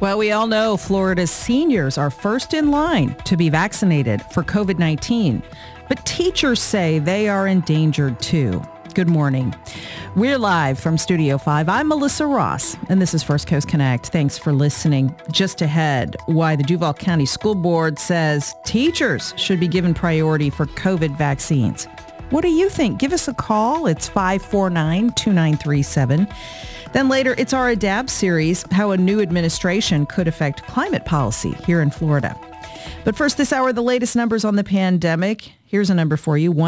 Well, we all know Florida's seniors are first in line to be vaccinated for COVID-19, but teachers say they are endangered too. Good morning. We're live from Studio 5. I'm Melissa Ross, and this is First Coast Connect. Thanks for listening. Just ahead, why the Duval County School Board says teachers should be given priority for COVID vaccines. What do you think? Give us a call. It's 549-2937. Then later, it's our ADAPT series, how a new administration could affect climate policy here in Florida. But first this hour, the latest numbers on the pandemic. Here's a number for you,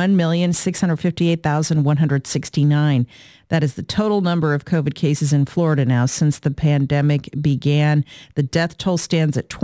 1,658,169. That is the total number of COVID cases in Florida now since the pandemic began. The death toll stands at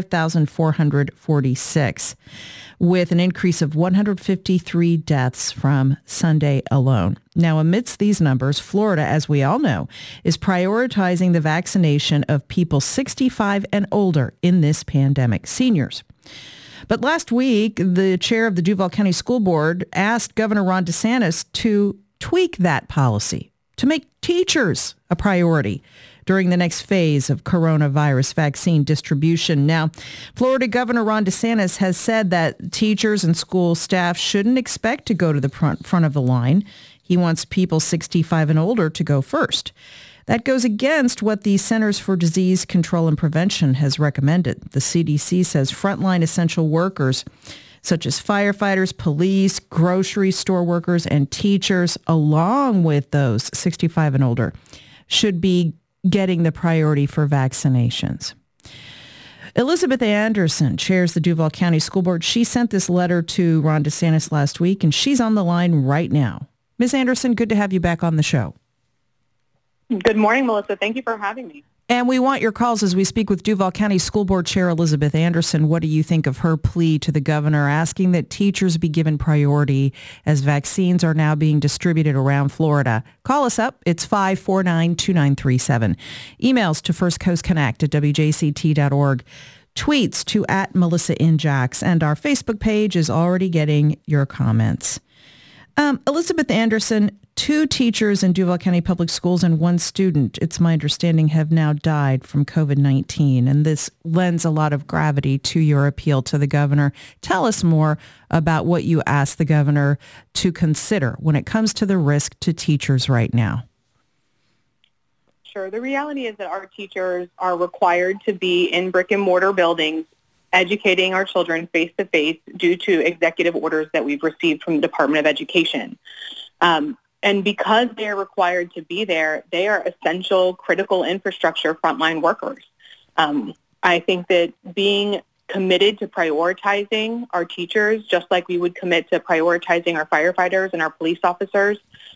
25,446, with an increase of 153 deaths from Sunday alone. Now, amidst these numbers, Florida, as we all know, is prioritizing the vaccination of people 65 and older in this pandemic, seniors. But last week, the chair of the Duval County School Board asked Governor Ron DeSantis to tweak that policy, to make teachers a priority during the next phase of coronavirus vaccine distribution. Now, Florida Governor Ron DeSantis has said that teachers and school staff shouldn't expect to go to the front of the line. He wants people 65 and older to go first. That goes against what the Centers for Disease Control and Prevention has recommended. The CDC says frontline essential workers, such as firefighters, police, grocery store workers, and teachers, along with those 65 and older, should be getting the priority for vaccinations. Elizabeth Anderson chairs the Duval County School Board. She sent this letter to Ron DeSantis last week, and she's on the line right now. Ms. Anderson, good to have you back on the show. Good morning, Melissa. Thank you for having me. And we want your calls as we speak with Duval County School Board Chair Elizabeth Anderson. What do you think of her plea to the governor asking that teachers be given priority as vaccines are now being distributed around Florida? Call us up. It's 549-2937. Emails to firstcoastconnect@wjct.org. Tweets to @MelissaInJax. And our Facebook page is already getting your comments. Elizabeth Anderson, 2 teachers in Duval County Public Schools and 1 student, it's my understanding, have now died from COVID-19. And this lends a lot of gravity to your appeal to the governor. Tell us more about what you asked the governor to consider when it comes to the risk to teachers right now. Sure. The reality is that our teachers are required to be in brick and mortar buildings educating our children face-to-face due to executive orders that we've received from the Department of Education. And because they're required to be there, they are essential, critical infrastructure frontline workers. I think that being committed to prioritizing our teachers, just like we would commit to prioritizing our firefighters and our police officers,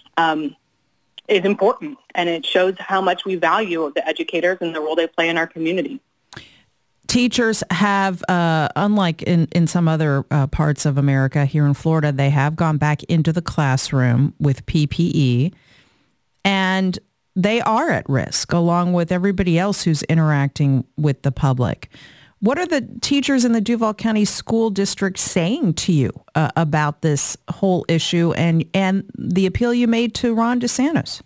is important. And it shows how much we value the educators and the role they play in our community. Teachers have, unlike in some other parts of America, here in Florida, they have gone back into the classroom with PPE, and they are at risk, along with everybody else who's interacting with the public. What are the teachers in the Duval County School District saying to you about this whole issue and the appeal you made to Ron DeSantis?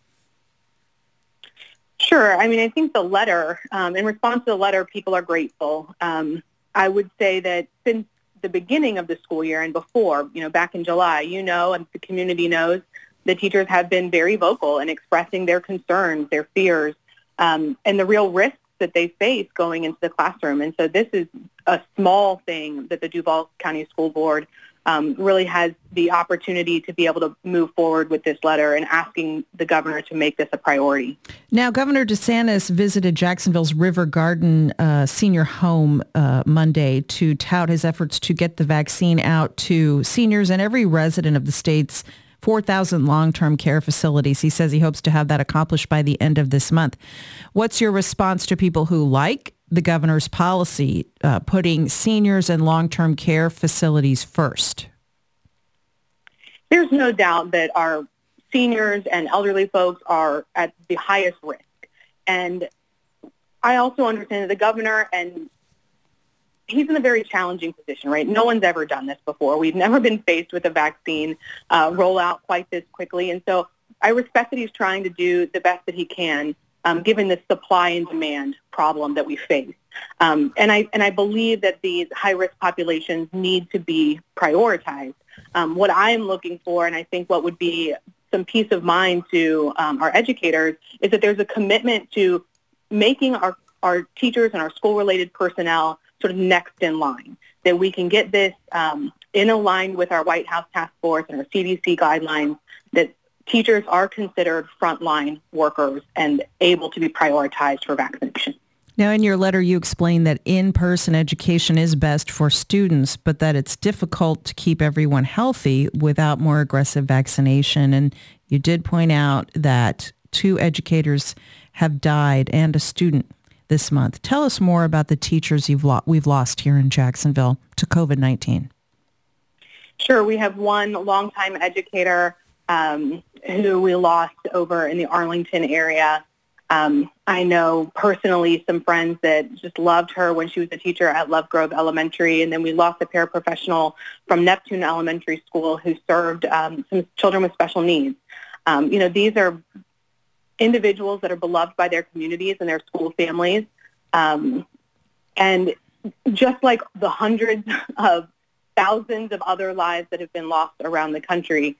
Sure. I mean, I think the letter, in response to the letter, people are grateful. I would say that since the beginning of the school year and before, back in July, and the community knows, the teachers have been very vocal in expressing their concerns, their fears, and the real risks that they face going into the classroom. And so this is a small thing that the Duval County School Board really has the opportunity to be able to move forward with this letter and asking the governor to make this a priority. Now, Governor DeSantis visited Jacksonville's River Garden senior home Monday to tout his efforts to get the vaccine out to seniors and every resident of the state's 4,000 long-term care facilities. He says he hopes to have that accomplished by the end of this month. What's your response to people who like the governor's policy, putting seniors and long-term care facilities first? There's no doubt that our seniors and elderly folks are at the highest risk. And I also understand that the governor, and he's in a very challenging position, right? No one's ever done this before. We've never been faced with a vaccine rollout quite this quickly. And so I respect that he's trying to do the best that he can. given the supply and demand problem that we face. And I believe that these high-risk populations need to be prioritized. What I'm looking for, and I think what would be some peace of mind to our educators, is that there's a commitment to making our teachers and our school-related personnel sort of next in line, that we can get this in line with our White House task force and our CDC guidelines, that teachers are considered frontline workers and able to be prioritized for vaccination. Now, in your letter, you explain that in-person education is best for students, but that it's difficult to keep everyone healthy without more aggressive vaccination. And you did point out that 2 educators have died and a student this month. Tell us more about the teachers we've lost here in Jacksonville to COVID-19. Sure. We have one longtime educator who we lost over in the Arlington area. I know personally some friends that just loved her when she was a teacher at Love Grove Elementary, and then we lost a paraprofessional from Neptune Elementary School who served some children with special needs. These are individuals that are beloved by their communities and their school families. And just like the hundreds of thousands of other lives that have been lost around the country,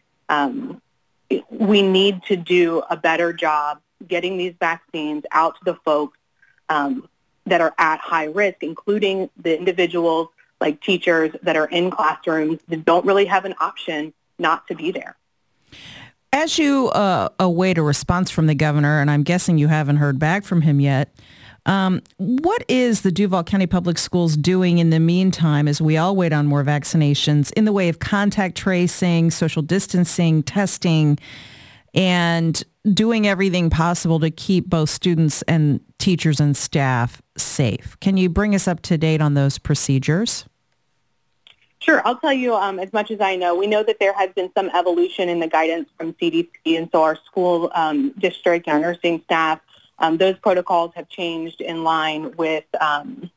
we need to do a better job getting these vaccines out to the folks that are at high risk, including the individuals like teachers that are in classrooms that don't really have an option not to be there. As you await a response from the governor, and I'm guessing you haven't heard back from him yet, what is the Duval County Public Schools doing in the meantime as we all wait on more vaccinations in the way of contact tracing, social distancing, testing, and doing everything possible to keep both students and teachers and staff safe? Can you bring us up to date on those procedures? Sure. I'll tell you as much as I know. We know that there has been some evolution in the guidance from CDC, and so our school district and our nursing staff, those protocols have changed in line with the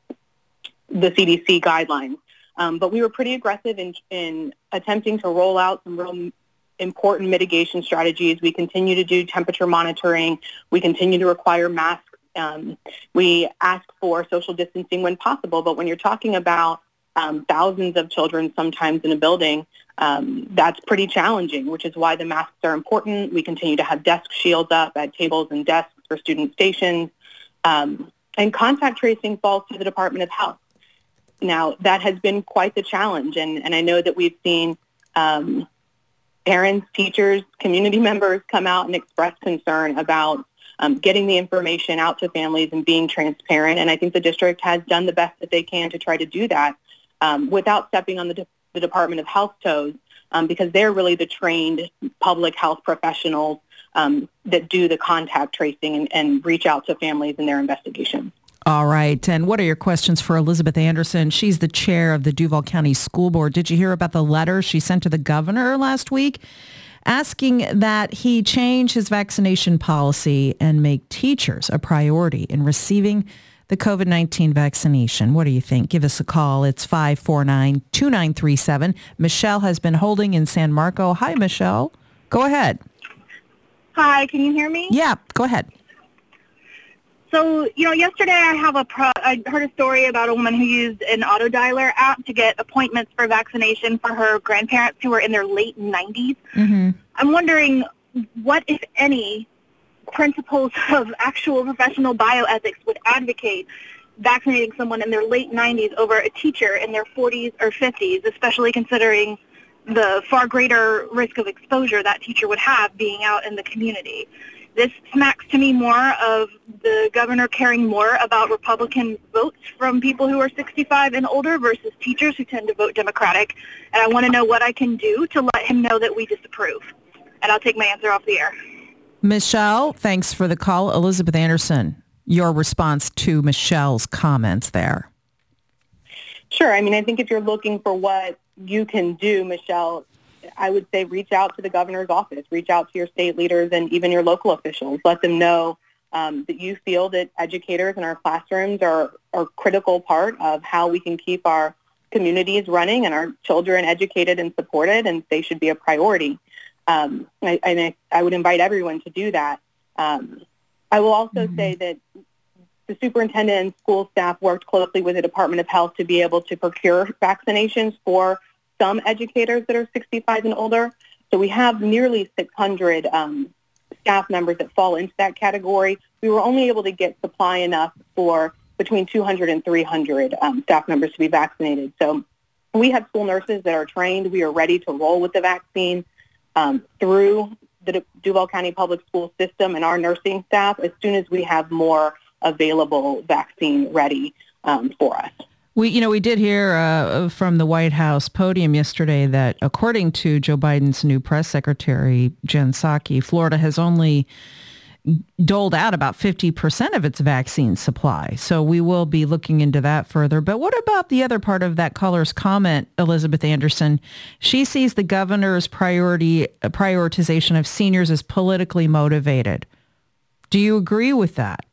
CDC guidelines. But we were pretty aggressive in attempting to roll out some real important mitigation strategies. We continue to do temperature monitoring. We continue to require masks. We ask for social distancing when possible. But when you're talking about thousands of children sometimes in a building, that's pretty challenging, which is why the masks are important. We continue to have desk shields up at tables and desks for student stations. And contact tracing falls to the Department of Health. Now, that has been quite the challenge. And I know that we've seen parents, teachers, community members come out and express concern about getting the information out to families and being transparent. And I think the district has done the best that they can to try to do that without stepping on the Department of Health toes, because they're really the trained public health professionals that do the contact tracing and reach out to families in their investigation. All right. And what are your questions for Elizabeth Anderson? She's the chair of the Duval County School Board. Did you hear about the letter she sent to the governor last week asking that he change his vaccination policy and make teachers a priority in receiving the COVID-19 vaccination? What do you think? Give us a call. It's 549-2937. Michelle has been holding in San Marco. Hi, Michelle. Go ahead. Hi, can you hear me? Yeah, go ahead. So, yesterday I heard a story about a woman who used an auto dialer app to get appointments for vaccination for her grandparents who were in their late 90s. Mm-hmm. I'm wondering what, if any, principles of actual professional bioethics would advocate vaccinating someone in their late 90s over a teacher in their 40s or 50s, especially considering the far greater risk of exposure that teacher would have being out in the community. This smacks to me more of the governor caring more about Republican votes from people who are 65 and older versus teachers who tend to vote Democratic. And I want to know what I can do to let him know that we disapprove. And I'll take my answer off the air. Michelle, thanks for the call. Elizabeth Anderson, your response to Michelle's comments there. Sure. I mean, I think if you're looking for what you can do, Michelle, I would say reach out to the governor's office, reach out to your state leaders and even your local officials. Let them know that you feel that educators in our classrooms are a critical part of how we can keep our communities running and our children educated and supported, and they should be a priority. I would invite everyone to do that. I will also say that the superintendent and school staff worked closely with the Department of Health to be able to procure vaccinations for some educators that are 65 and older. So we have nearly 600 staff members that fall into that category. We were only able to get supply enough for between 200 and 300 staff members to be vaccinated. So we have school nurses that are trained. We are ready to roll with the vaccine through the Duval County Public School system and our nursing staff as soon as we have more available vaccine ready for us. We did hear from the White House podium yesterday that according to Joe Biden's new press secretary, Jen Psaki, Florida has only doled out about 50% of its vaccine supply. So we will be looking into that further. But what about the other part of that caller's comment, Elizabeth Anderson? She sees the governor's prioritization of seniors as politically motivated. Do you agree with that?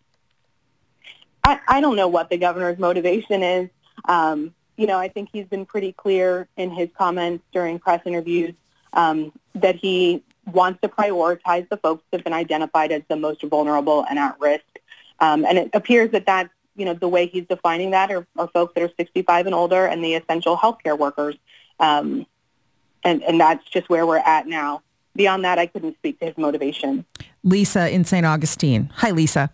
I don't know what the governor's motivation is. I think he's been pretty clear in his comments during press interviews that he wants to prioritize the folks that have been identified as the most vulnerable and at risk. And it appears that that's, the way he's defining that are folks that are 65 and older and the essential healthcare workers. And that's just where we're at now. Beyond that, I couldn't speak to his motivation. Lisa in St. Augustine. Hi, Lisa.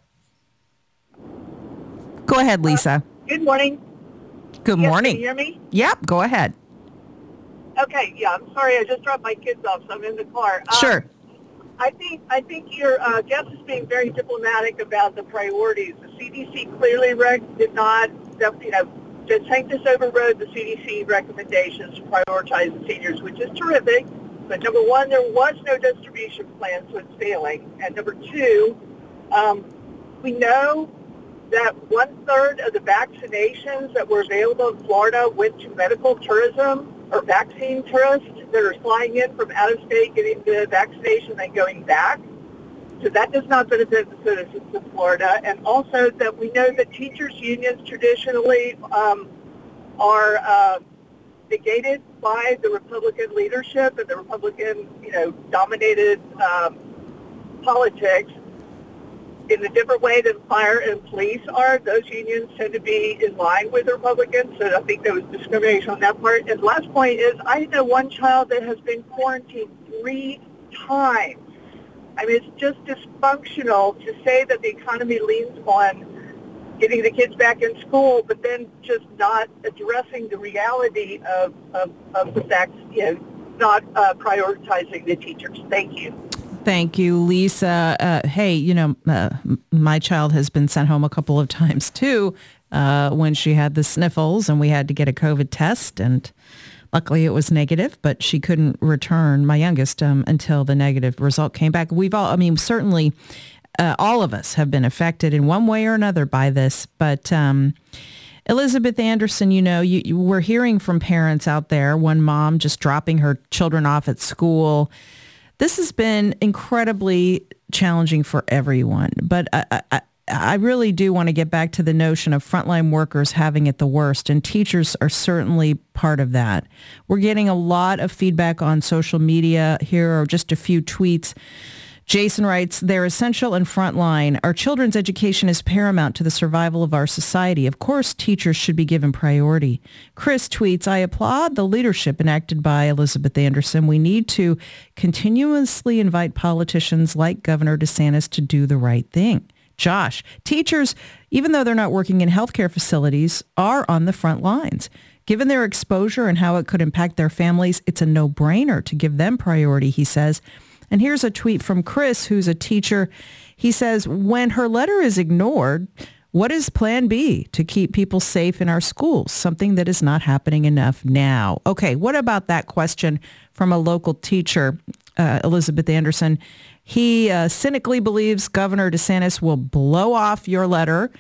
Go ahead, Lisa. Good morning. Good morning. Can you hear me? Yep, go ahead. Okay, yeah, I'm sorry. I just dropped my kids off, so I'm in the car. Sure. I think your guest is being very diplomatic about the priorities. The CDC clearly did not, Judge Sanctus overrode the CDC recommendations to prioritize the seniors, which is terrific. But number one, there was no distribution plan, so it's failing. And number two, we know that 1/3 of the vaccinations that were available in Florida went to medical tourism or vaccine tourists that are flying in from out of state, getting the vaccination and going back. So that does not benefit the citizens of Florida. And also that we know that teachers' unions traditionally are negated by the Republican leadership and the Republican, dominated politics. In a different way than fire and police are, those unions tend to be in line with the Republicans, so I think there was discrimination on that part. And the last point is, I know one child that has been quarantined 3 times. I mean, it's just dysfunctional to say that the economy leans on getting the kids back in school, but then just not addressing the reality of the fact, not prioritizing the teachers. Thank you. Thank you, Lisa. Hey, my child has been sent home a couple of times too when she had the sniffles and we had to get a COVID test, and luckily it was negative, but she couldn't return, my youngest, until the negative result came back. Certainly all of us have been affected in one way or another by this, but Elizabeth Anderson, we're hearing from parents out there, one mom just dropping her children off at school. This has been incredibly challenging for everyone, but I really do want to get back to the notion of frontline workers having it the worst, and teachers are certainly part of that. We're getting a lot of feedback on social media. Here are just a few tweets. Jason writes, they're essential and frontline. Our children's education is paramount to the survival of our society. Of course, teachers should be given priority. Chris tweets, I applaud the leadership enacted by Elizabeth Anderson. We need to continuously invite politicians like Governor DeSantis to do the right thing. Josh, teachers, even though they're not working in healthcare facilities, are on the front lines. Given their exposure and how it could impact their families, it's a no-brainer to give them priority, he says. And here's a tweet from Chris, who's a teacher. He says, when her letter is ignored, what is plan B to keep people safe in our schools? Something that is not happening enough now. Okay, what about that question from a local teacher, Elizabeth Anderson? He cynically believes Governor DeSantis will blow off your letter,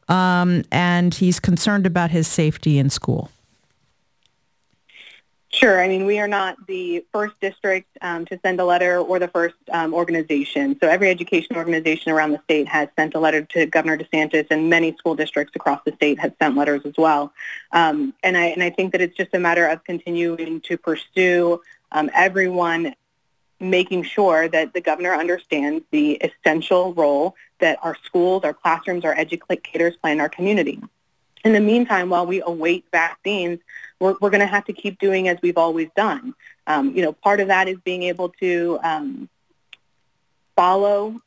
and he's concerned about his safety in school. Sure. I mean, we are not the first district to send a letter or the first organization. So every education organization around the state has sent a letter to Governor DeSantis, and many school districts across the state have sent letters as well. And I think that it's just a matter of continuing to pursue everyone making sure that the governor understands the essential role that our schools, our classrooms, our educators play in our community. In the meantime, while we await vaccines, we're going to have to keep doing as we've always done. Part of that is being able to follow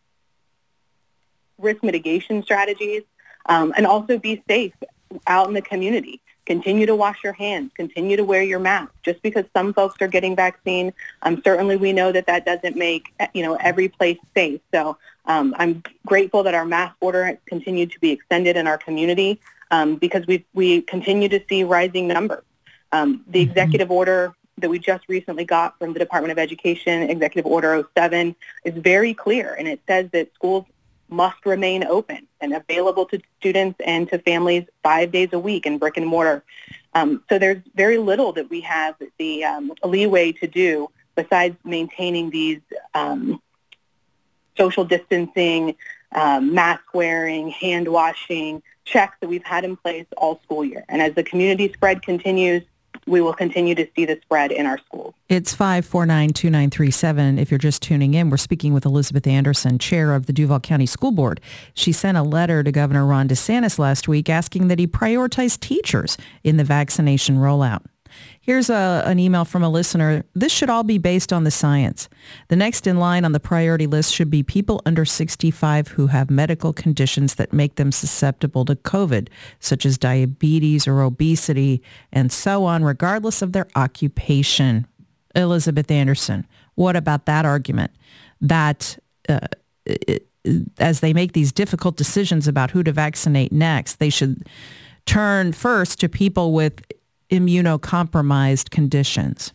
risk mitigation strategies and also be safe out in the community. Continue to wash your hands. Continue to wear your mask. Just because some folks are getting vaccine, certainly we know that doesn't make every place safe. So I'm grateful that our mask order has continued to be extended in our community because we continue to see rising numbers. The executive order that we just recently got from the Department of Education, Executive Order 07, is very clear, and it says that schools must remain open and available to students and to families 5 days a week in brick and mortar. So there's very little that we have the leeway to do besides maintaining these social distancing, mask wearing, hand washing checks that we've had in place all school year. And as the community spread continues, we will continue to see the spread in our schools. It's 549-2937. If you're just tuning in, we're speaking with Elizabeth Anderson, chair of the Duval County School Board. She sent a letter to Governor Ron DeSantis last week asking that he prioritize teachers in the vaccination rollout. Here's an email from a listener. This should all be based on the science. The next in line on the priority list should be people under 65 who have medical conditions that make them susceptible to COVID, such as diabetes or obesity, and so on, regardless of their occupation. Elizabeth Anderson, what about that argument? That as they make these difficult decisions about who to vaccinate next, they should turn first to people with immunocompromised conditions.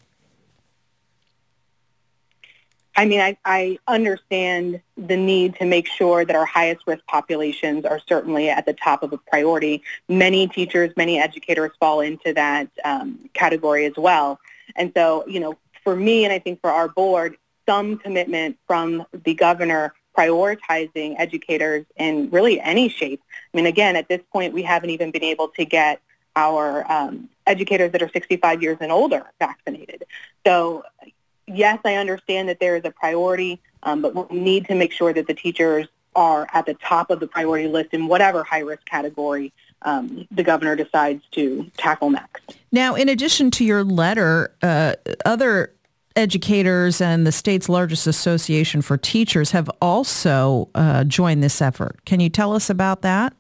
I mean, I understand the need to make sure that our highest risk populations are certainly at the top of a priority. Many teachers, many educators fall into that category as well. And so, for me, and I think for our board, some commitment from the governor prioritizing educators in really any shape. I mean, again, at this point, we haven't even been able to get our educators that are 65 years and older vaccinated. So, yes, I understand that there is a priority, but we need to make sure that the teachers are at the top of the priority list in whatever high-risk category the governor decides to tackle next. Now, in addition to your letter, other educators and the state's largest association for teachers have also joined this effort. Can you tell us about that?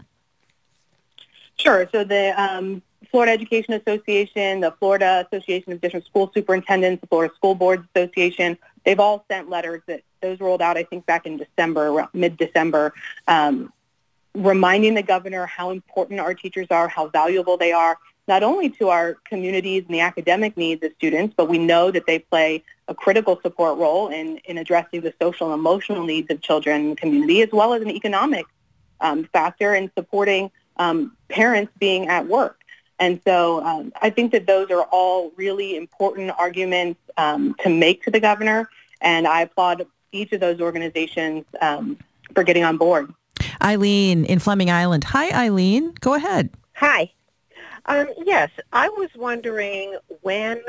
Sure. So the Florida Education Association, the Florida Association of District School Superintendents, the Florida School Boards Association, they've all sent letters that those rolled out, I think, back in December, mid-December, reminding the governor how important our teachers are, how valuable they are, not only to our communities and the academic needs of students, but we know that they play a critical support role in addressing the social and emotional needs of children in the community, as well as an economic factor in supporting parents being at work. And so I think that those are all really important arguments to make to the governor, and I applaud each of those organizations for getting on board. Eileen in Fleming Island. Hi, Eileen. Go ahead. Hi. Yes, I was wondering when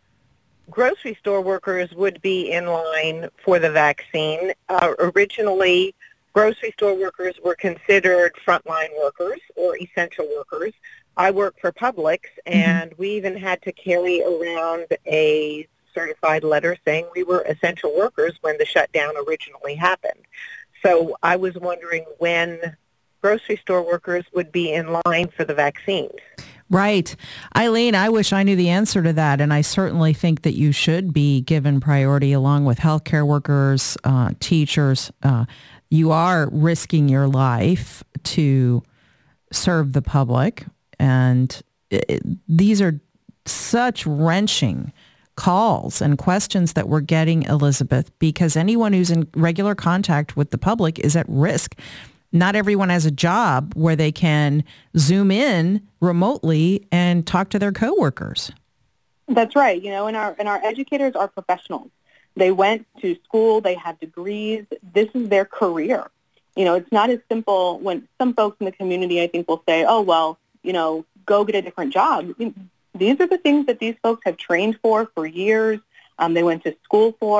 grocery store workers would be in line for the vaccine. Originally, grocery store workers were considered frontline workers or essential workers. I work for Publix, and we even had to carry around a certified letter saying we were essential workers when the shutdown originally happened. So I was wondering when grocery store workers would be in line for the vaccines. Right. Eileen, I wish I knew the answer to that, and I certainly think that you should be given priority along with healthcare workers, teachers. You are risking your life to serve the public, and these are such wrenching calls and questions that we're getting, Elizabeth, because anyone who's in regular contact with the public is at risk. Not everyone has a job where they can Zoom in remotely and talk to their coworkers. That's right. And our educators are professionals. They went to school. They have degrees. This is their career. It's not as simple when some folks in the community, I think, will say, oh, well, go get a different job. These are the things that these folks have trained for years. They went to school for.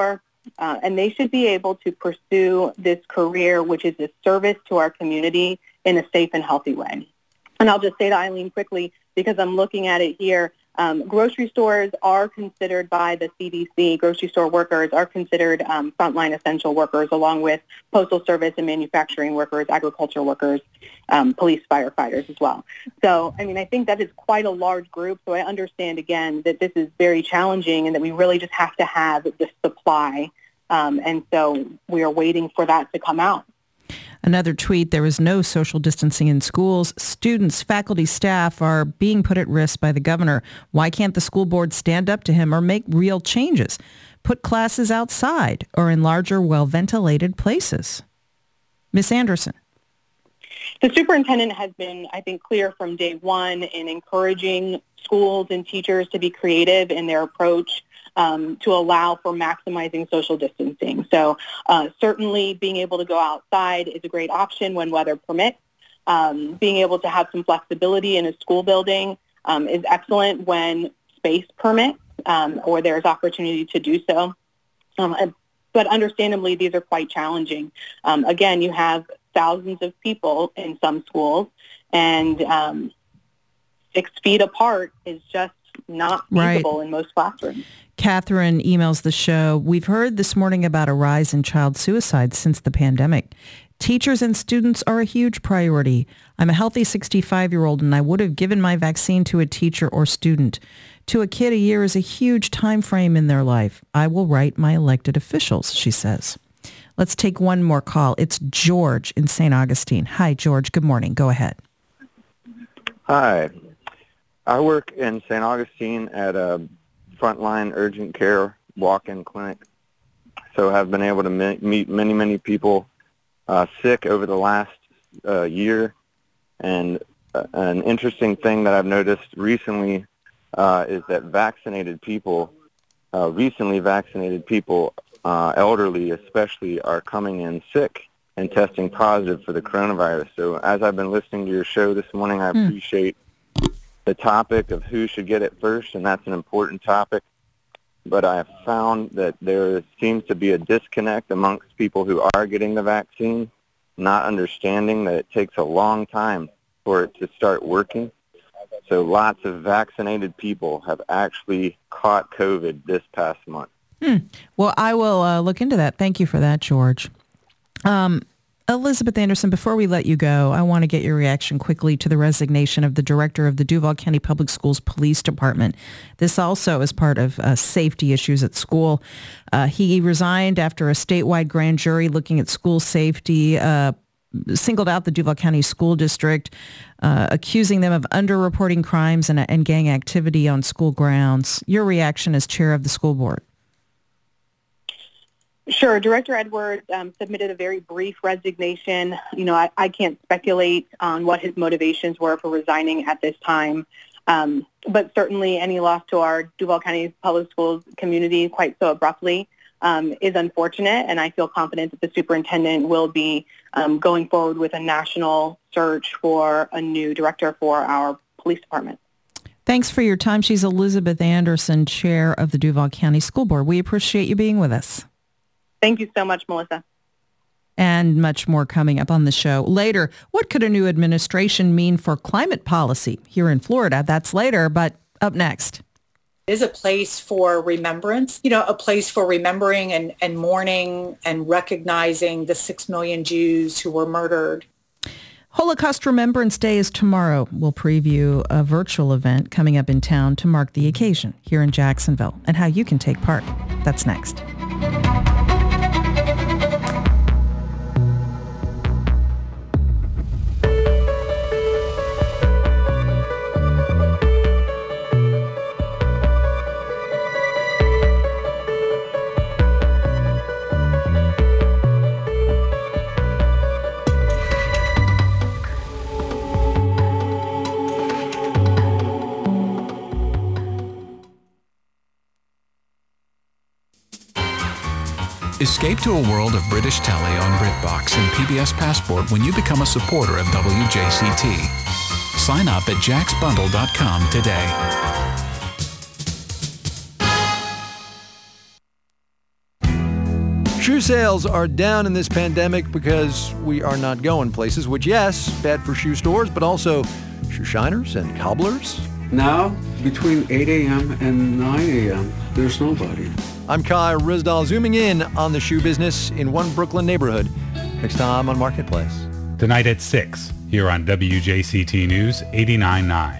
and they should be able to pursue this career, which is a service to our community, in a safe and healthy way. And I'll just say to Eileen quickly, because I'm looking at it here, grocery stores are considered by the CDC, grocery store workers are considered frontline essential workers, along with postal service and manufacturing workers, agriculture workers, police, firefighters as well. So, I mean, I think that is quite a large group. So I understand, again, that this is very challenging and that we really just have to have the supply. And so we are waiting for that to come out. Another tweet, there is no social distancing in schools. Students, faculty, staff are being put at risk by the governor. Why can't the school board stand up to him or make real changes? Put classes outside or in larger, well-ventilated places. Ms. Anderson. The superintendent has been, I think, clear from day one in encouraging schools and teachers to be creative in their approach to allow for maximizing social distancing. So certainly being able to go outside is a great option when weather permits. Being able to have some flexibility in a school building is excellent when space permits or there's opportunity to do so. But understandably, these are quite challenging. Again, you have thousands of people in some schools, and 6 feet apart is just not feasible in most classrooms. Catherine emails the show, we've heard this morning about a rise in child suicide since the pandemic. Teachers and students are a huge priority. I'm a healthy 65-year-old and I would have given my vaccine to a teacher or student. To a kid, a year is a huge time frame in their life. I will write my elected officials, she says. Let's take one more call. It's George in St. Augustine. Hi, George. Good morning. Go ahead. Hi. I work in St. Augustine at a frontline urgent care walk-in clinic. So I've been able to meet many people sick over the last year. And an interesting thing that I've noticed recently is that recently vaccinated people, elderly especially, are coming in sick and testing positive for the coronavirus. So as I've been listening to your show this morning, I appreciate the topic of who should get it first, and that's an important topic. But I have found that there seems to be a disconnect amongst people who are getting the vaccine, not understanding that it takes a long time for it to start working. So lots of vaccinated people have actually caught COVID this past month. Well, I will look into that. Thank you for that, George. Elizabeth Anderson, before we let you go, I want to get your reaction quickly to the resignation of the director of the Duval County Public Schools Police Department. This also is part of safety issues at school. He resigned after a statewide grand jury looking at school safety singled out the Duval County School District, accusing them of underreporting crimes and gang activity on school grounds. Your reaction as chair of the school board? Sure. Director Edwards submitted a very brief resignation. You know, I can't speculate on what his motivations were for resigning at this time. But certainly any loss to our Duval County Public Schools community quite so abruptly is unfortunate. And I feel confident that the superintendent will be going forward with a national search for a new director for our police department. Thanks for your time. She's Elizabeth Anderson, chair of the Duval County School Board. We appreciate you being with us. Thank you so much, Melissa. And much more coming up on the show. Later, what could a new administration mean for climate policy here in Florida? That's later, but up next. It is a place for remembrance, a place for remembering and mourning and recognizing the 6 million Jews who were murdered. Holocaust Remembrance Day is tomorrow. We'll preview a virtual event coming up in town to mark the occasion here in Jacksonville and how you can take part. That's next. Escape to a world of British telly on BritBox and PBS Passport when you become a supporter of WJCT. Sign up at jacksbundle.com today. Shoe sales are down in this pandemic because we are not going places, which, yes, bad for shoe stores, but also shoe shiners and cobblers. Now, between 8 a.m. and 9 a.m., there's nobody. I'm Kai Ryssdal, zooming in on the shoe business in one Brooklyn neighborhood. Next time on Marketplace. Tonight at 6, here on WJCT News 89.9.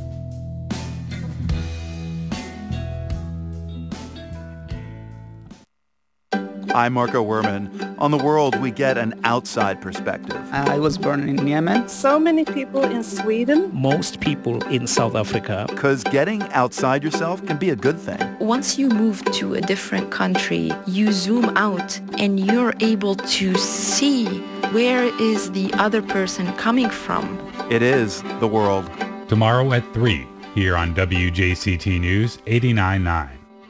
I'm Marco Werman. On The World, we get an outside perspective. I was born in Yemen. So many people in Sweden. Most people in South Africa. Because getting outside yourself can be a good thing. Once you move to a different country, you zoom out and you're able to see where is the other person coming from. It is The World. Tomorrow at 3, here on WJCT News 89.9.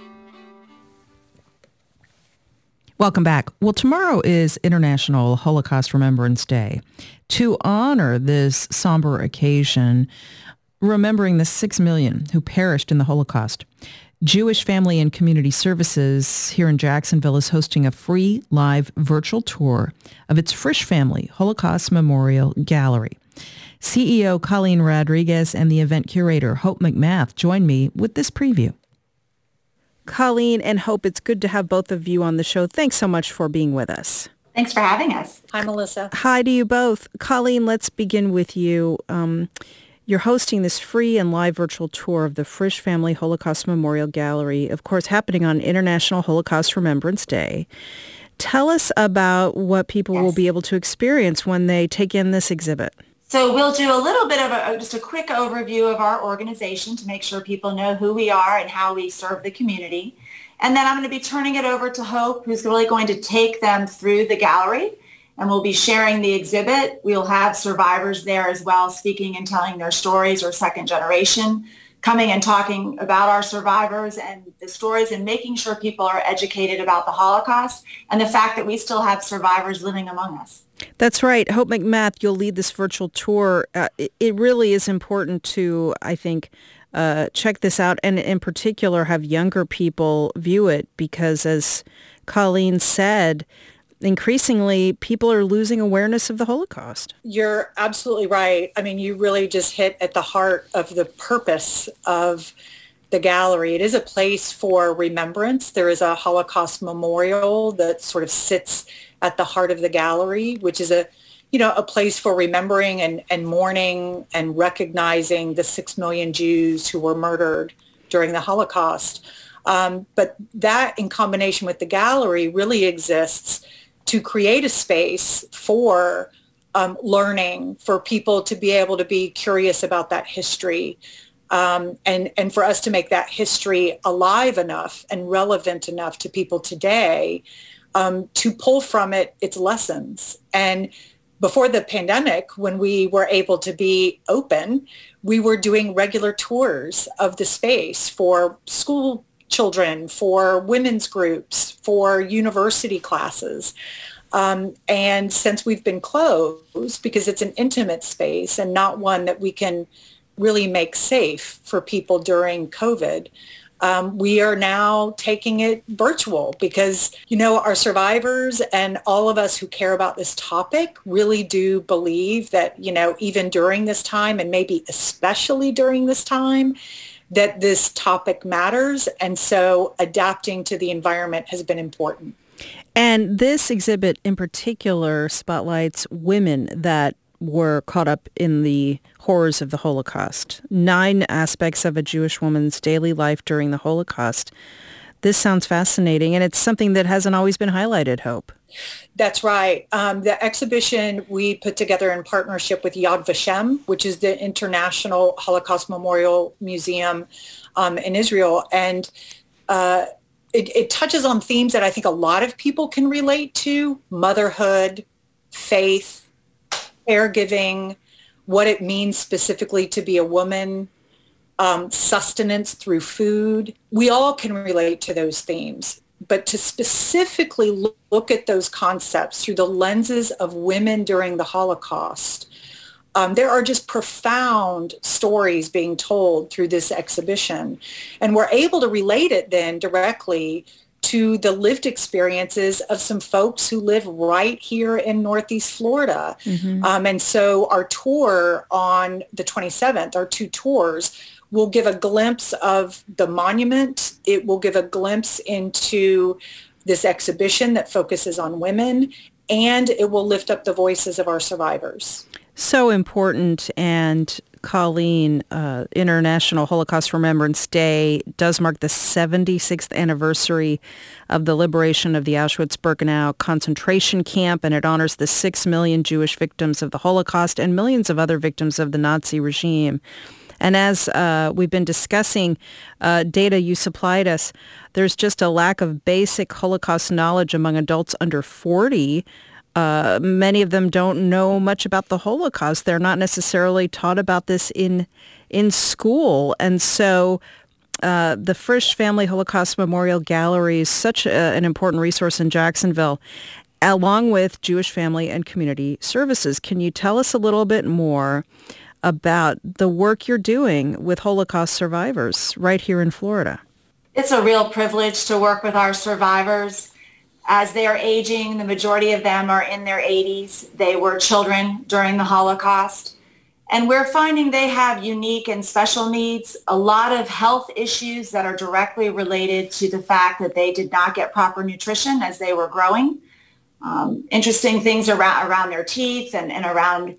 Welcome back. Well, tomorrow is International Holocaust Remembrance Day. To honor this somber occasion, remembering the 6 million who perished in the Holocaust, Jewish Family and Community Services here in Jacksonville is hosting a free live virtual tour of its Frisch Family Holocaust Memorial Gallery. CEO Colleen Rodriguez and the event curator Hope McMath join me with this preview. Colleen and Hope, it's good to have both of you on the show. Thanks so much for being with us. Thanks for having us. Hi, Melissa. Hi to you both. Colleen, let's begin with you. You're hosting this free and live virtual tour of the Frisch Family Holocaust Memorial Gallery, of course, happening on International Holocaust Remembrance Day. Tell us about what people will be able to experience when they take in this exhibit. So we'll do a little bit of just a quick overview of our organization to make sure people know who we are and how we serve the community. And then I'm going to be turning it over to Hope, who's really going to take them through the gallery. And we'll be sharing the exhibit. We'll have survivors there as well, speaking and telling their stories, or second generation, coming and talking about our survivors and the stories, and making sure people are educated about the Holocaust and the fact that we still have survivors living among us. That's right. Hope McMath, you'll lead this virtual tour. It really is important to, I think, check this out, and in particular have younger people view it, because as Colleen said, increasingly people are losing awareness of the Holocaust. You're absolutely right. I mean, you really just hit at the heart of the purpose of the gallery. It is a place for remembrance. There is a Holocaust memorial that sort of sits at the heart of the gallery, which is a place for remembering and mourning and recognizing the 6 million Jews who were murdered during the Holocaust. But that, in combination with the gallery, really exists to create a space for learning, for people to be able to be curious about that history, and for us to make that history alive enough and relevant enough to people today, to pull from it its lessons. And before the pandemic, when we were able to be open, we were doing regular tours of the space for school children, for women's groups, for university classes. And since we've been closed, because it's an intimate space and not one that we can really make safe for people during COVID, we are now taking it virtual because, our survivors and all of us who care about this topic really do believe that, even during this time, and maybe especially during this time, that this topic matters. And so adapting to the environment has been important. And this exhibit in particular spotlights women that were caught up in the horrors of the Holocaust. 9 aspects of a Jewish woman's daily life during the Holocaust. This sounds fascinating, and it's something that hasn't always been highlighted, Hope. That's right. The exhibition we put together in partnership with Yad Vashem, which is the International Holocaust Memorial Museum in Israel. And it touches on themes that I think a lot of people can relate to: motherhood, faith, caregiving, what it means specifically to be a woman, sustenance through food. We all can relate to those themes, but to specifically look at those concepts through the lenses of women during the Holocaust, there are just profound stories being told through this exhibition. And we're able to relate it then directly to the lived experiences of some folks who live right here in Northeast Florida. And so our tour on the 27th, our 2 tours, will give a glimpse of the monument. It will give a glimpse into this exhibition that focuses on women, and it will lift up the voices of our survivors. So important. And Colleen, International Holocaust Remembrance Day does mark the 76th anniversary of the liberation of the Auschwitz-Birkenau concentration camp, and it honors the 6 million Jewish victims of the Holocaust and millions of other victims of the Nazi regime. And as we've been discussing, data you supplied us, there's just a lack of basic Holocaust knowledge among adults under 40. Many of them don't know much about the Holocaust. They're not necessarily taught about this in school. And so the Frisch Family Holocaust Memorial Gallery is such an important resource in Jacksonville, along with Jewish Family and Community Services. Can you tell us a little bit more about the work you're doing with Holocaust survivors right here in Florida? It's a real privilege to work with our survivors. As they are aging, the majority of them are in their 80s. They were children during the Holocaust. And we're finding they have unique and special needs, a lot of health issues that are directly related to the fact that they did not get proper nutrition as they were growing. Interesting things around their teeth and around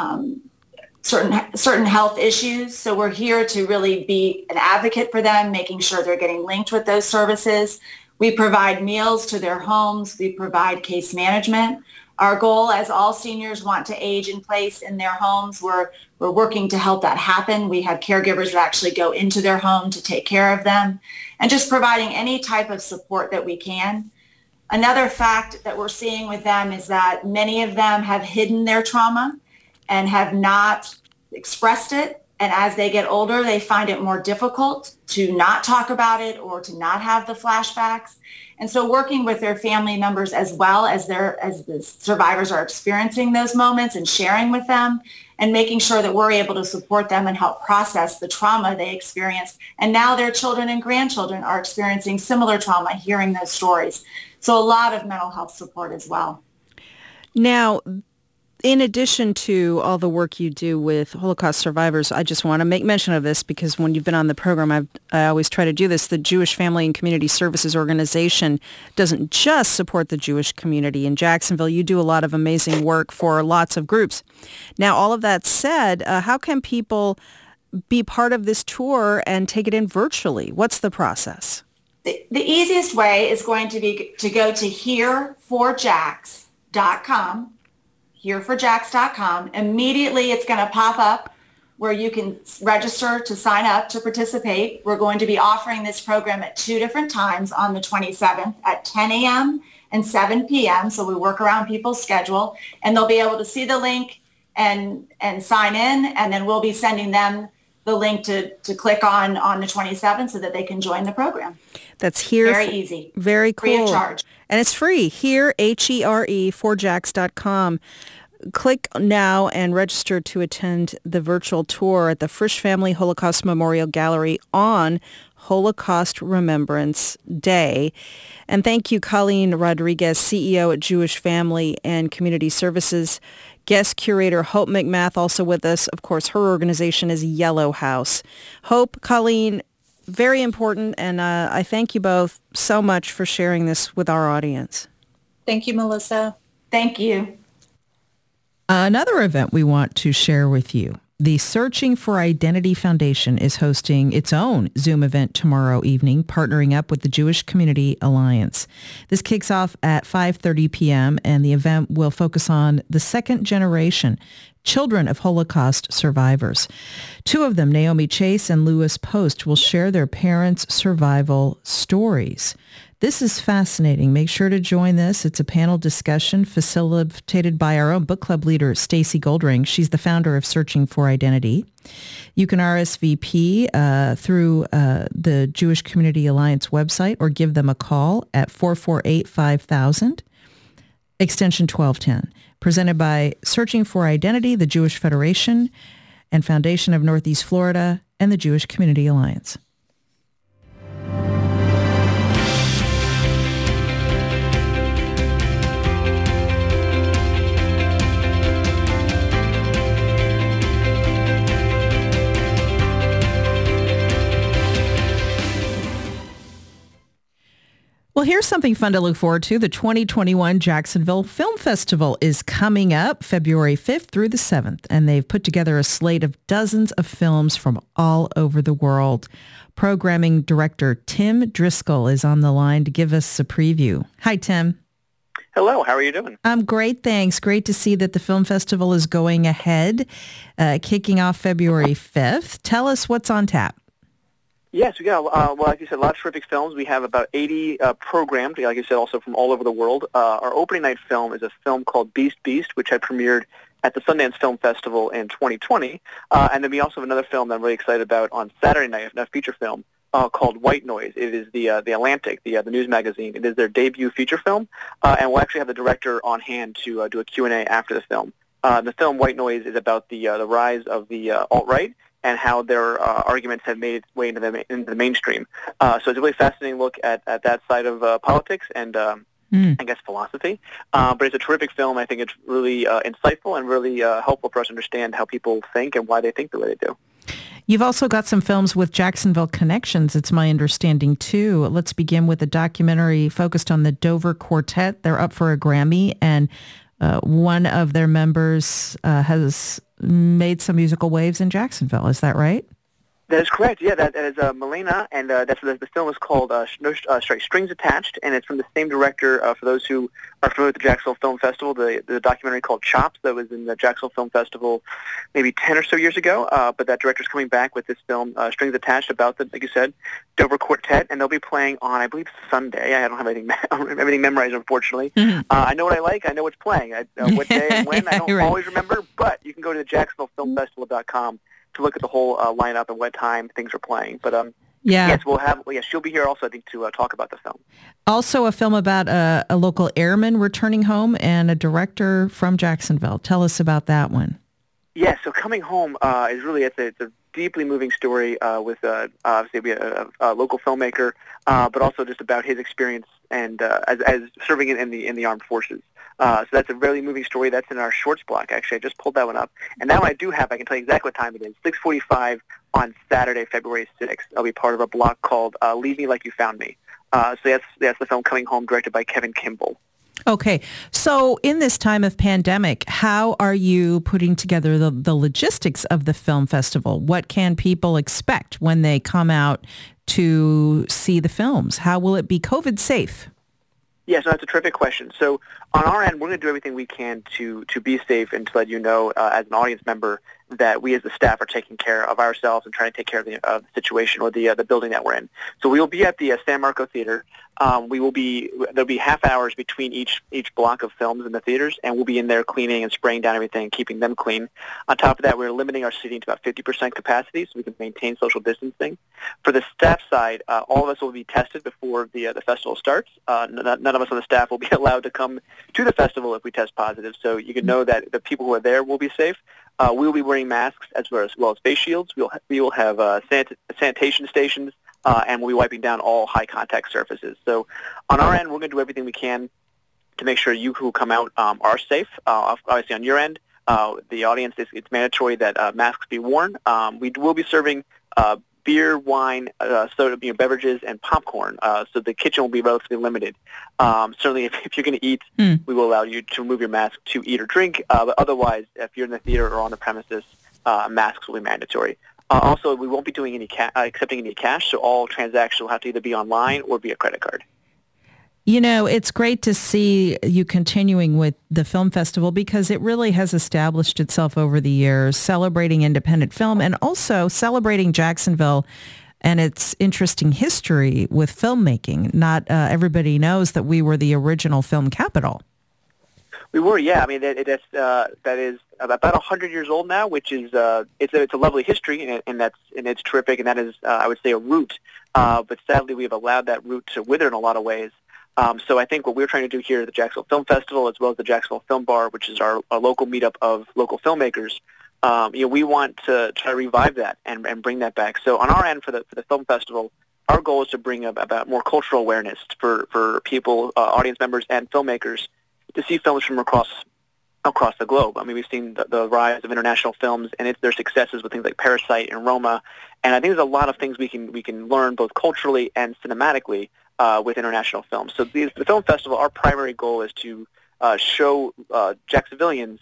certain health issues. So we're here to really be an advocate for them, making sure they're getting linked with those services. We provide meals to their homes. We provide case management. Our goal, as all seniors want to age in place in their homes, we're working to help that happen. We have caregivers that actually go into their home to take care of them, and just providing any type of support that we can. Another fact that we're seeing with them is that many of them have hidden their trauma and have not expressed it. And as they get older, they find it more difficult to not talk about it or to not have the flashbacks. And so working with their family members as well as the survivors are experiencing those moments and sharing with them and making sure that we're able to support them and help process the trauma they experienced. And now their children and grandchildren are experiencing similar trauma, hearing those stories. So a lot of mental health support as well. Now, in addition to all the work you do with Holocaust survivors, I just want to make mention of this because when you've been on the program, I always try to do this. The Jewish Family and Community Services Organization doesn't just support the Jewish community in Jacksonville. You do a lot of amazing work for lots of groups. Now, all of that said, how can people be part of this tour and take it in virtually? What's the process? The easiest way is going to be to go to hereforjax.com. hereforjax.com. Immediately it's going to pop up where you can register to sign up to participate. We're going to be offering this program at 2 different times on the 27th at 10 a.m. and 7 p.m. So we work around people's schedule, and they'll be able to see the link and sign in, and then we'll be sending them the link to click on the 27th so that they can join the program. That's here. Very easy. Very cool. Free of charge. And it's free. Here, HERE, forjax.com. Click now and register to attend the virtual tour at the Frisch Family Holocaust Memorial Gallery on Holocaust Remembrance Day. And thank you, Colleen Rodriguez, CEO at Jewish Family and Community Services. Guest curator Hope McMath also with us. Of course, her organization is Yellow House. Hope, Colleen, very important, and I thank you both so much for sharing this with our audience. Thank you, Melissa. Thank you. Another event we want to share with you. The Searching for Identity Foundation is hosting its own Zoom event tomorrow evening, partnering up with the Jewish Community Alliance. This kicks off at 5:30 p.m., and the event will focus on the second generation children of Holocaust survivors. Two of them, Naomi Chase and Louis Post, will share their parents' survival stories. This is fascinating. Make sure to join this. It's a panel discussion facilitated by our own book club leader, Stacy Goldring. She's the founder of Searching for Identity. You can RSVP through the Jewish Community Alliance website or give them a call at 448-5000, extension 1210. Presented by Searching for Identity, the Jewish Federation and Foundation of Northeast Florida, and the Jewish Community Alliance. Well, here's something fun to look forward to. The 2021 Jacksonville Film Festival is coming up February 5th through the 7th, and they've put together a slate of dozens of films from all over the world. Programming director Tim Driscoll is on the line to give us a preview. Hi, Tim. Hello, how are you doing? I'm great, thanks. Great to see that the film festival is going ahead, kicking off February 5th. Tell us what's on tap. Yes, we got, well, like you said, a lot of terrific films. We have about 80 programmed, like you said, also from all over the world. Our opening night film is a film called Beast, which had premiered at the Sundance Film Festival in 2020. And then we also have another film that I'm really excited about on Saturday night, a feature film called White Noise. It is the Atlantic, the news magazine. It is their debut feature film, and we'll actually have the director on hand to do a Q&A after the film. The film White Noise is about the rise of the alt-right and how their arguments have made its way into the mainstream. So it's a really fascinating look at that side of politics and I guess philosophy. But it's a terrific film. I think it's really insightful and really helpful for us to understand how people think and why they think the way they do. You've also got some films with Jacksonville connections, it's my understanding, too. Let's begin with a documentary focused on the Dover Quartet. They're up for a Grammy, and one of their members has made some musical waves in Jacksonville. Is that right? That is correct. Yeah, that is Milena, and that's the film is called Strings Attached, and it's from the same director. For those who are familiar with the Jacksonville Film Festival, the documentary called Chops that was in the Jacksonville Film Festival maybe 10 or so years ago. But that director's coming back with this film, Strings Attached, about the, like you said, Dover Quartet, and they'll be playing on, I believe, Sunday. I don't have everything memorized, unfortunately. Mm-hmm. I know what I like. I know what's playing. What day and when, I don't Right. always remember, but you can go to jacksonvillefilmfestival.com to look at the whole lineup and what time things are playing. But yes, she'll be here also, I think, to talk about the film. Also a film about a local airman returning home and a director from Jacksonville. Tell us about that one. Yeah, so Coming Home is really, it's a deeply moving story with obviously a local filmmaker, but also just about his experience and as serving in the armed forces. So that's a really moving story. That's in our shorts block, actually. I just pulled that one up. And that one I do have. I can tell you exactly what time it is. 6:45 on Saturday, February 6th. I'll be part of a block called Leave Me Like You Found Me. So that's the film Coming Home, directed by Kevin Kimball. Okay. So in this time of pandemic, how are you putting together the logistics of the film festival? What can people expect when they come out to see the films? How will it be COVID safe? Yes, that's a terrific question. So on our end, we're going to do everything we can to be safe and to let you know as an audience member that we as the staff are taking care of ourselves and trying to take care of the situation or the building that we're in. So we will be at the San Marco Theater. There'll be half hours between each block of films in the theaters, and we'll be in there cleaning and spraying down everything, keeping them clean. On top of that, we're limiting our seating to about 50% capacity so we can maintain social distancing. For the staff side, all of us will be tested before the festival starts. None of us on the staff will be allowed to come to the festival if we test positive, so you can know that the people who are there will be safe. We will be wearing masks as well as face shields. We will have sanitation stations, and we'll be wiping down all high-contact surfaces. So on our end, we're going to do everything we can to make sure you who come out are safe. Obviously, on your end, the audience, it's mandatory that masks be worn. We will be serving beer, wine, soda, beverages, and popcorn. So the kitchen will be relatively limited. Certainly, if you're going to eat, we will allow you to remove your mask to eat or drink. But otherwise, if you're in the theater or on the premises, masks will be mandatory. Also, we won't be doing any accepting any cash, so all transactions will have to either be online or via credit card. You know, it's great to see you continuing with the film festival because it really has established itself over the years, celebrating independent film and also celebrating Jacksonville and its interesting history with filmmaking. Not everybody knows that we were the original film capital. We were, yeah. I mean, that is about 100 years old now, which is it's a lovely history, and it's terrific, and that is I would say a root. But sadly, we have allowed that root to wither in a lot of ways. So I think what we're trying to do here at the Jacksonville Film Festival, as well as the Jacksonville Film Bar, which is our local meetup of local filmmakers, we want to try to revive that and bring that back. So on our end for the film festival, our goal is to bring about more cultural awareness for people, audience members, and filmmakers to see films from across the globe. I mean, we've seen the rise of international films and their successes with things like Parasite and Roma, and I think there's a lot of things we can learn both culturally and cinematically with international films. So the film festival, our primary goal is to show Jacksonvillians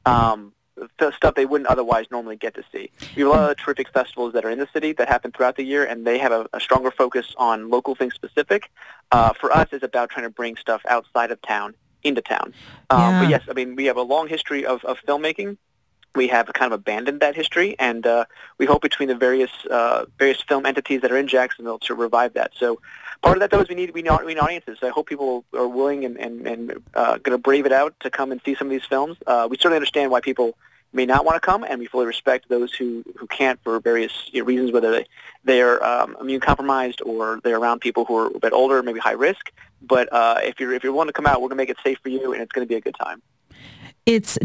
the stuff they wouldn't otherwise normally get to see. We have a lot of terrific festivals that are in the city that happen throughout the year, and they have a stronger focus on local things specific. For us, it's about trying to bring stuff outside of town into town. But yes, I mean, we have a long history of filmmaking. We have kind of abandoned that history, and we hope between the various film entities that are in Jacksonville to revive that. So part of that, though, is we need audiences. So I hope people are willing and going to brave it out to come and see some of these films. We certainly understand why people may not want to come, and we fully respect those who can't for various reasons, whether they are immune compromised or they're around people who are a bit older, maybe high risk. But if you're willing to come out, we're going to make it safe for you, and it's going to be a good time. It's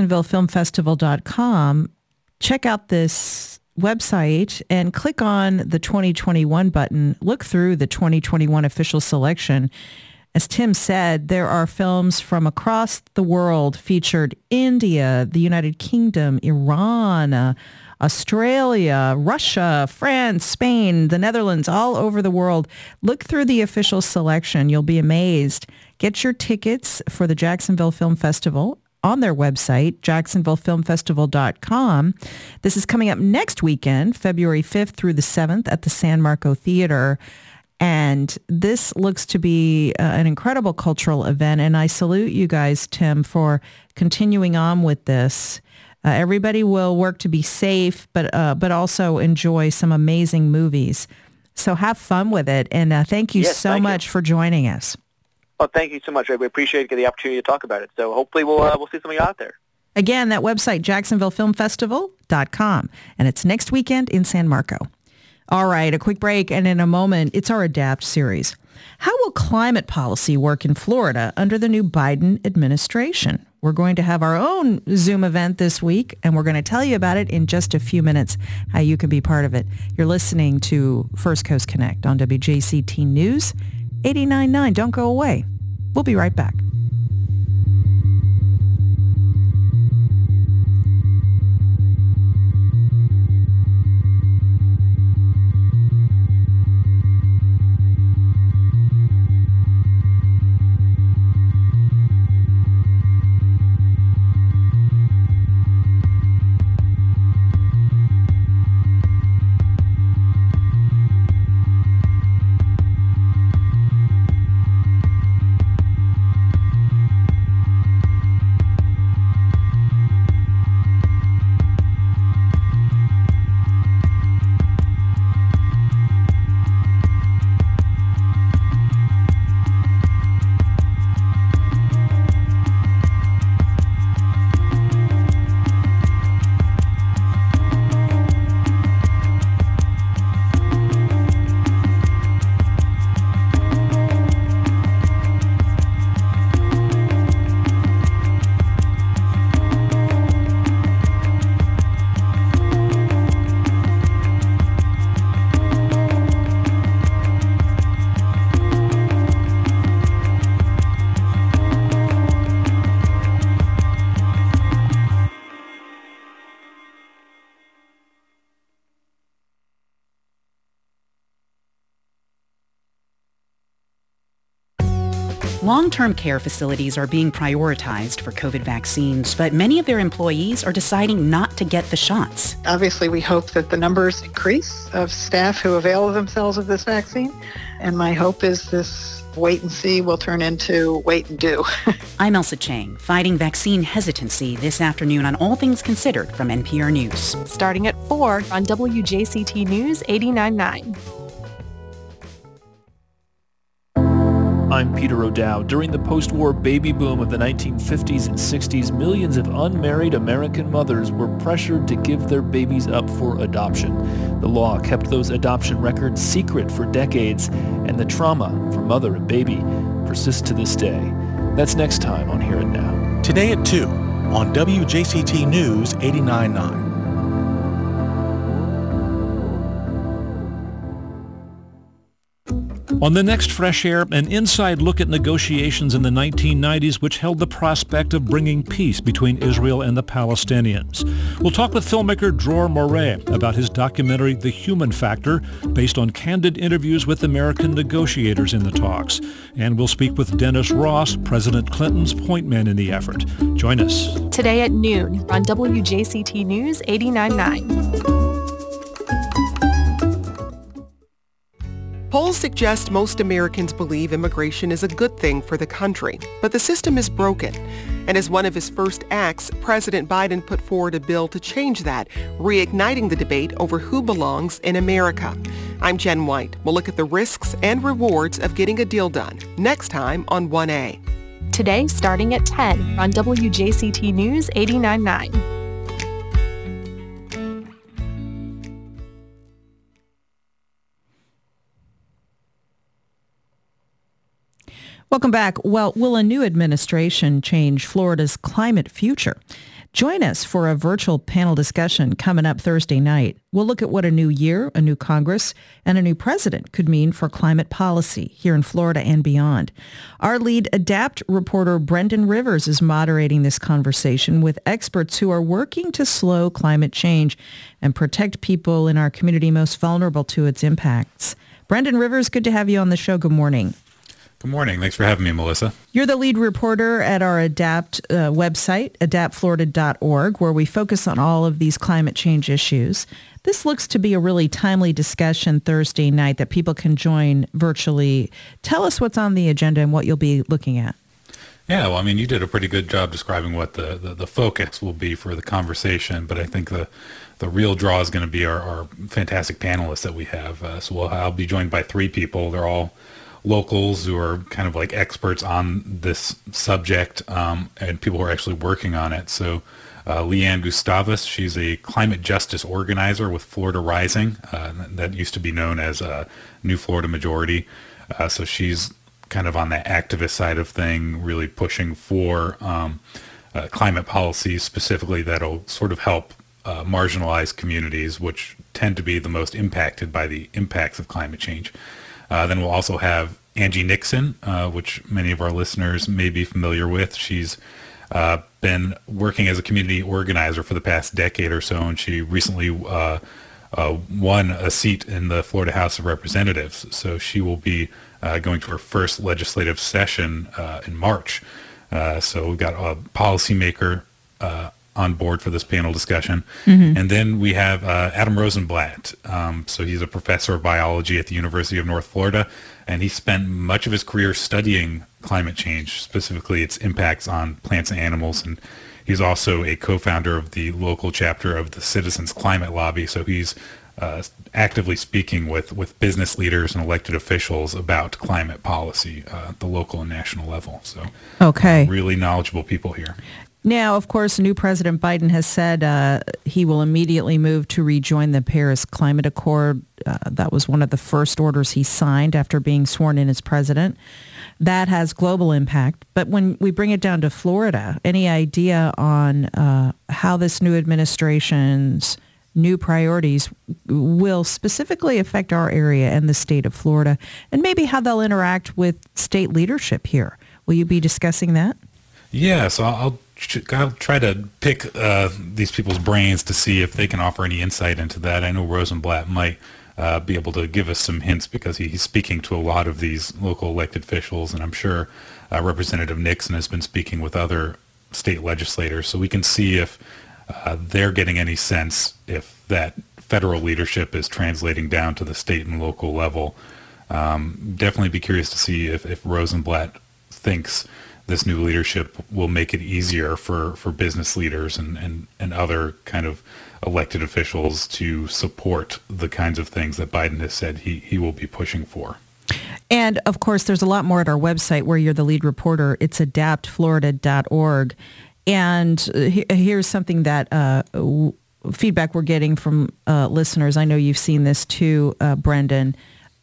JacksonvilleFilmFestival.com. Check out this website and click on the 2021 button. Look through the 2021 official selection. As Tim said, there are films from across the world featured: India, the United Kingdom, Iran, Australia, Russia, France, Spain, the Netherlands, all over the world. Look through the official selection. You'll be amazed. Get your tickets for the Jacksonville Film Festival on their website, JacksonvilleFilmFestival.com. This is coming up next weekend, February 5th through the 7th at the San Marco Theater. And this looks to be an incredible cultural event. And I salute you guys, Tim, for continuing on with this. Everybody will work to be safe, but also enjoy some amazing movies. So have fun with it. And thank you so much for joining us. Well, thank you so much. We appreciate the opportunity to talk about it. So hopefully we'll see some of you out there. Again, that website, JacksonvilleFilmFestival.com. And it's next weekend in San Marco. All right, a quick break, and in a moment, it's our Adapt series. How will climate policy work in Florida under the new Biden administration? We're going to have our own Zoom event this week, and we're going to tell you about it in just a few minutes, how you can be part of it. You're listening to First Coast Connect on WJCT News 89.9. Don't go away. We'll be right back. Long-term care facilities are being prioritized for COVID vaccines, but many of their employees are deciding not to get the shots. Obviously, we hope that the numbers increase of staff who avail themselves of this vaccine, and my hope is this wait and see will turn into wait and do. I'm Elsa Chang, fighting vaccine hesitancy this afternoon on All Things Considered from NPR News. Starting at 4 on WJCT News 89.9. I'm Peter O'Dowd. During the post-war baby boom of the 1950s and 60s, millions of unmarried American mothers were pressured to give their babies up for adoption. The law kept those adoption records secret for decades, and the trauma for mother and baby persists to this day. That's next time on Hear It Now. Today at 2 on WJCT News 89.9. On the next Fresh Air, an inside look at negotiations in the 1990s which held the prospect of bringing peace between Israel and the Palestinians. We'll talk with filmmaker Dror Moray about his documentary The Human Factor, based on candid interviews with American negotiators in the talks. And we'll speak with Dennis Ross, President Clinton's point man in the effort. Join us. Today at noon on WJCT News 89.9. Polls suggest most Americans believe immigration is a good thing for the country, but the system is broken. And as one of his first acts, President Biden put forward a bill to change that, reigniting the debate over who belongs in America. I'm Jen White. We'll look at the risks and rewards of getting a deal done next time on 1A. Today starting at 10 on WJCT News 89.9. Welcome back. Well, will a new administration change Florida's climate future? Join us for a virtual panel discussion coming up Thursday night. We'll look at what a new year, a new Congress, and a new president could mean for climate policy here in Florida and beyond. Our lead ADAPT reporter, Brendan Rivers, is moderating this conversation with experts who are working to slow climate change and protect people in our community most vulnerable to its impacts. Brendan Rivers, good to have you on the show. Good morning. Good morning. Thanks for having me, Melissa. You're the lead reporter at our ADAPT website, adaptflorida.org, where we focus on all of these climate change issues. This looks to be a really timely discussion Thursday night that people can join virtually. Tell us what's on the agenda and what you'll be looking at. Yeah, well, I mean, you did a pretty good job describing what the focus will be for the conversation, but I think the real draw is going to be our fantastic panelists that we have. I'll be joined by three people. They're all locals who are kind of like experts on this subject and people who are actually working on it. So Leanne Gustavus, she's a climate justice organizer with Florida Rising, that used to be known as New Florida Majority. So she's kind of on the activist side of thing, really pushing for climate policies specifically that'll sort of help marginalized communities, which tend to be the most impacted by the impacts of climate change. Then we'll also have Angie Nixon, which many of our listeners may be familiar with. She's been working as a community organizer for the past decade or so, and she recently won a seat in the Florida House of Representatives. So she will be going to her first legislative session in March. So we've got a policymaker on board for this panel discussion. Mm-hmm. And then we have Adam Rosenblatt. So he's a professor of biology at the University of North Florida, and he spent much of his career studying climate change, specifically its impacts on plants and animals. And he's also a co-founder of the local chapter of the Citizens Climate Lobby. So he's actively speaking with business leaders and elected officials about climate policy at the local and national level. So really knowledgeable people here. Now, of course, new President Biden has said he will immediately move to rejoin the Paris Climate Accord. That was one of the first orders he signed after being sworn in as president. That has global impact. But when we bring it down to Florida, any idea on how this new administration's new priorities will specifically affect our area and the state of Florida, and maybe how they'll interact with state leadership here? Will you be discussing that? Yeah, so I'll try to pick these people's brains to see if they can offer any insight into that. I know Rosenblatt might be able to give us some hints because he's speaking to a lot of these local elected officials, and I'm sure Representative Nixon has been speaking with other state legislators, so we can see if they're getting any sense if that federal leadership is translating down to the state and local level. Definitely be curious to see if Rosenblatt thinks this new leadership will make it easier for business leaders and other kind of elected officials to support the kinds of things that Biden has said he will be pushing for. And, of course, there's a lot more at our website where you're the lead reporter. It's adaptflorida.org. And here's something that feedback we're getting from listeners. I know you've seen this too, Brendan,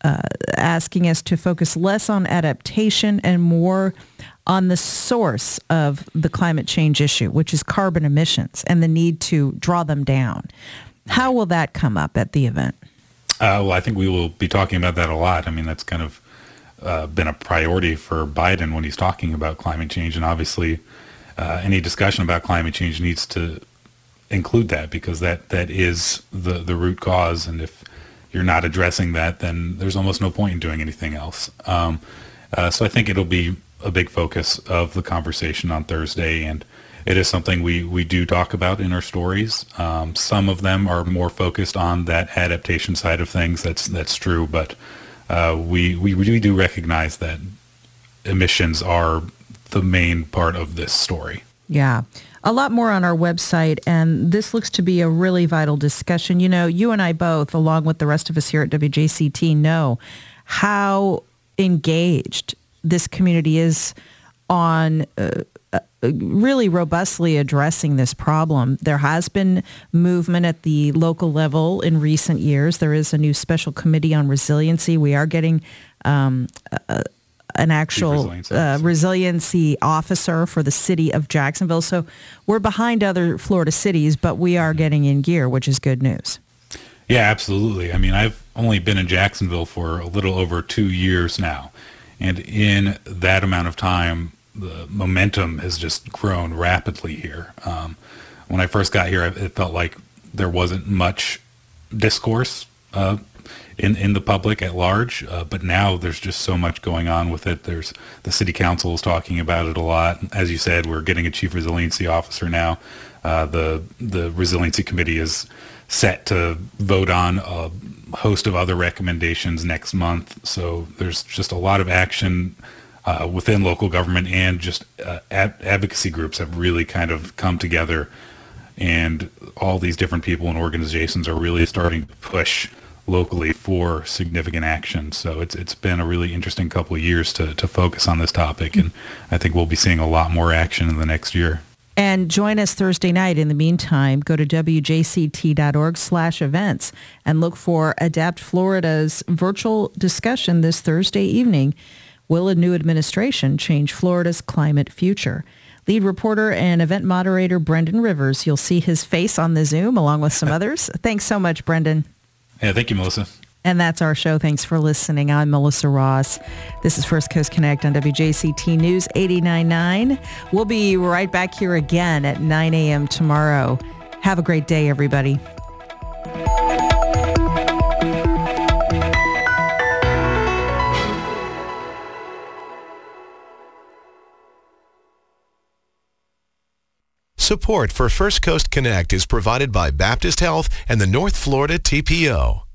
asking us to focus less on adaptation and more on the source of the climate change issue, which is carbon emissions and the need to draw them down. How will that come up at the event? Well, I think we will be talking about that a lot. I mean, that's kind of been a priority for Biden when he's talking about climate change. And obviously, any discussion about climate change needs to include that, because that is the root cause. And if you're not addressing that, then there's almost no point in doing anything else. So I think it'll be a big focus of the conversation on Thursday, and it is something we do talk about in our stories. Some of them are more focused on that adaptation side of things. That's true, but we really do recognize that emissions are the main part of this story. Yeah. A lot more on our website, and this looks to be a really vital discussion. You know, you and I both, along with the rest of us here at WJCT, know how engaged this community is on really robustly addressing this problem. There has been movement at the local level in recent years. There is a new special committee on resiliency. We are getting an actual resiliency officer for the city of Jacksonville. So we're behind other Florida cities, but we are getting in gear, which is good news. Yeah, absolutely. I mean, I've only been in Jacksonville for a little over 2 years now. And in that amount of time, the momentum has just grown rapidly here. When I first got here, it felt like there wasn't much discourse in the public at large, but now there's just so much going on with it. There's the city council is talking about it a lot. As you said, we're getting a chief resiliency officer now. The resiliency committee is set to vote on a host of other recommendations next month. So there's just a lot of action within local government, and just advocacy groups have really kind of come together, and all these different people and organizations are really starting to push locally for significant action. So it's been a really interesting couple of years to focus on this topic, and I think we'll be seeing a lot more action in the next year. And join us Thursday night. In the meantime, go to wjct.org/events and look for Adapt Florida's virtual discussion this Thursday evening. Will a new administration change Florida's climate future? Lead reporter and event moderator Brendan Rivers. You'll see his face on the Zoom along with some others. Thanks so much, Brendan. Yeah, thank you, Melissa. And that's our show. Thanks for listening. I'm Melissa Ross. This is First Coast Connect on WJCT News 89.9. We'll be right back here again at 9 a.m. tomorrow. Have a great day, everybody. Support for First Coast Connect is provided by Baptist Health and the North Florida TPO.